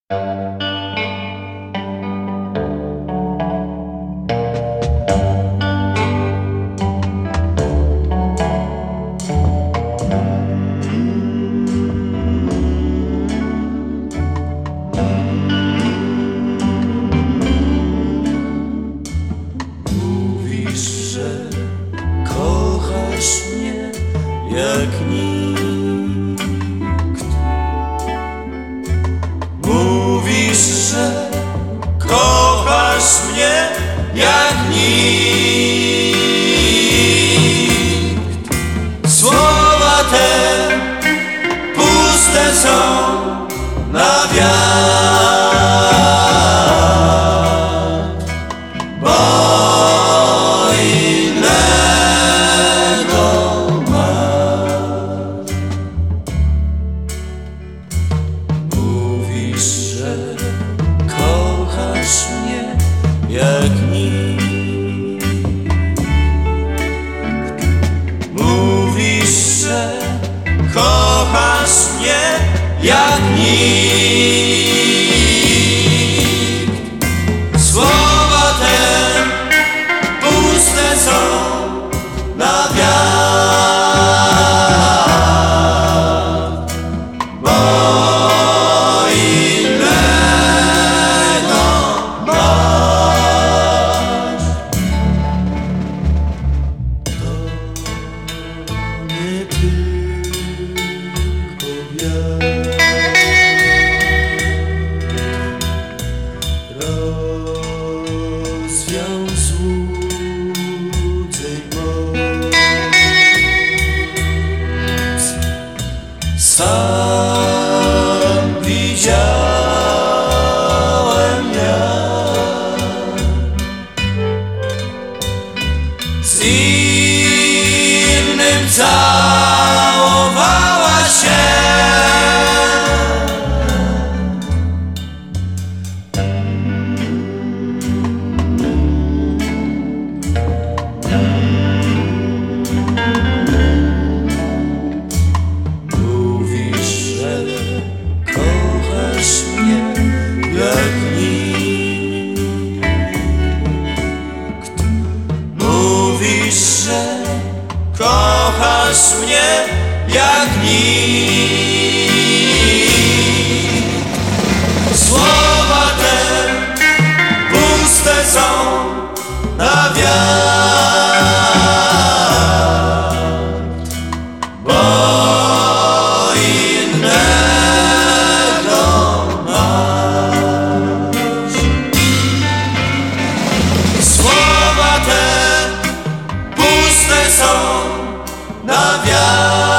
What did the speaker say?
Mówisz, że kochasz mnie jak nikt. Mówisz, że kochasz mnie jak nikt. Słowa te puste są na wiatr, bo innego masz. Mówisz, że kochasz mnie jak nikt. Mówisz, że kochasz mnie jak nikt. Słowa te puste są na wiatr, bo innego masz. To nie tylko wiatr rozwiał złudzeń moc. Sam widziałem, jak z innym całowała się. Mówisz, że kochasz mnie jak nikt. Mówisz, że kochasz mnie jak nikt. Słowa te puste są na wiatr, bo innego masz. Słowa te puste są na wiatr.